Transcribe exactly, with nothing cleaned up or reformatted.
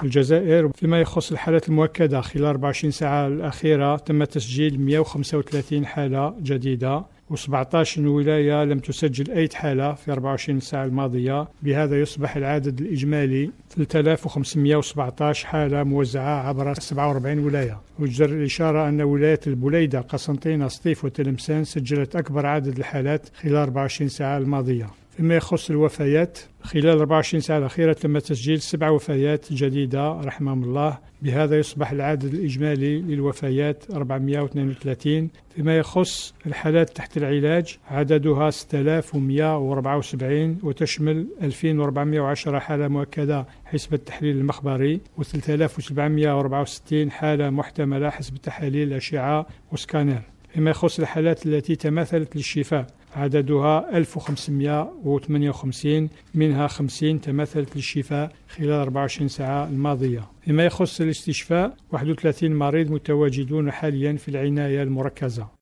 في الجزائر. فيما يخص الحالات المؤكدة خلال أربعة وعشرين ساعة الأخيرة تم تسجيل مئة وخمسة وثلاثين حالة جديدة، وسبعة عشر ولاية لم تسجل أي حالة في أربعة وعشرين ساعة الماضية. بهذا يصبح العدد الإجمالي ثلاثة آلاف وخمسمئة وسبعة عشر حالة موزعة عبر سبعة وأربعين ولاية. وجدر الإشارة أن ولاية البليدة، قسنطينة، سطيف وتلمسان سجلت أكبر عدد الحالات خلال أربعة وعشرين ساعة الماضية. فيما يخص الوفيات خلال أربعة وعشرين ساعة الأخيرة تم تسجيل سبع وفيات جديدة رحمهم الله. بهذا يصبح العدد الإجمالي للوفيات أربعمئة واثنين وثلاثين. فيما يخص الحالات تحت العلاج عددها ستة آلاف ومئة وأربعة وسبعين وتشمل ألفين وأربعمئة وعشرة حالة مؤكدة حسب التحليل المخبري، و3 آلاف وسبعمئة وأربعة وستين حالة محتملة حسب تحاليل الأشعة وسكانير. فيما يخص الحالات التي تماثلت للشفاء عددها ألف وخمسمئة وثمانية وخمسين، منها خمسين تماثلت للشفاء خلال أربعة وعشرين ساعة الماضية. فيما يخص الاستشفاء واحد وثلاثين مريض متواجدون حاليا في العناية المركزة.